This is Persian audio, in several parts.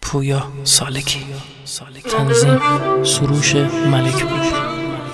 پویا سالکی. تنظیم سروش ملکپور.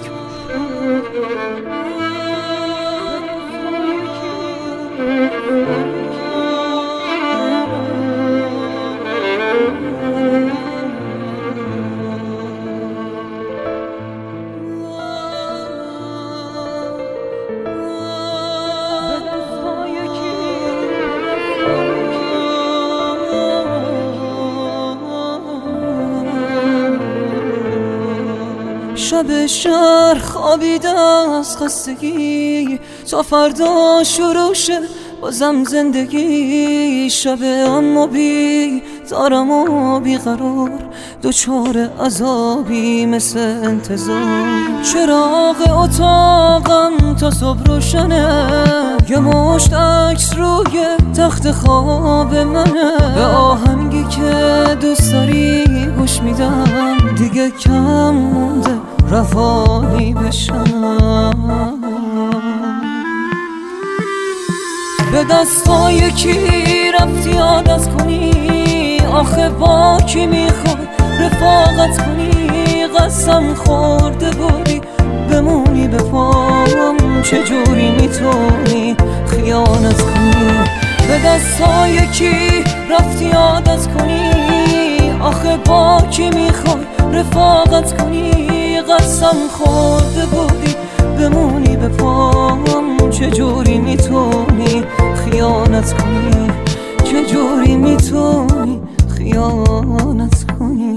شب شهر خوابیده از خستگی تا فردا شروع شه بازم زندگی. شب اما بی دارم و بیقرار دوچار عذابی مثل انتظار. چراغ اتاقم تا صبح روشنه، یه مشت عکس روی تخت خواب منه. به آهنگی که دوست داری گوش میدم، دیگه کم مونده روانی بشم. به دستای کی رفتی عادت کنی؟ آخه با کی میخوای رفاقت کنی؟ قسم خورده بودی بمونی به پام، چجوری میتونی خیانت کنی؟ به دستای کی رفتی عادت کنی؟ آخه با کی میخوای رفاقت کنی؟ قسم خورده بودی بمونی به پام، چجوری میتونی خیانت کنی؟ چجوری میتونی خیانت کنی؟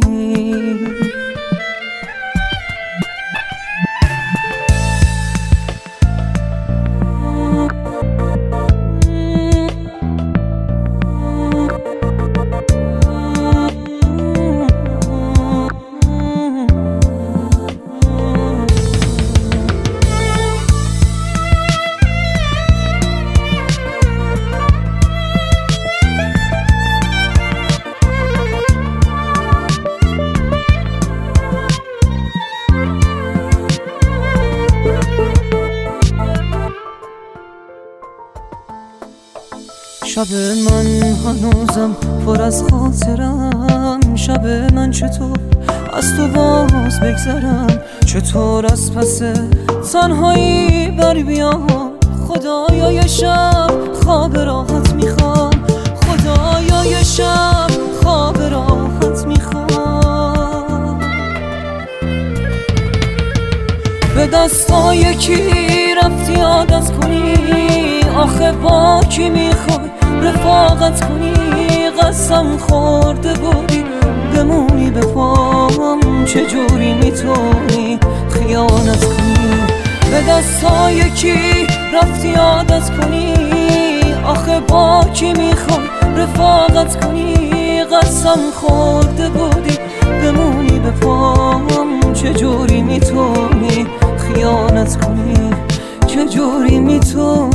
شب من هنوزم پر از خاطرم. شب من چطور از تو باز بگذرم؟ چطور از پس تنهایی بر بیام؟ خدایا یه شب خواب راحت میخوام، خدایا یه شب خواب راحت میخوام. به دستای کی رفتی عادت کنی؟ آخه با کی میخوای رفاقت کنی؟ قسم خورده بودی بمونی به پام، چجوری میتونی خیانت کنی؟ به دستای کی رفتی عادت کنی؟ آخه با کی میخوای رفاقت کنی؟ قسم خورده بودی بمونی به پام، چجوری میتونی خیانت کنی؟ چجوری میتونی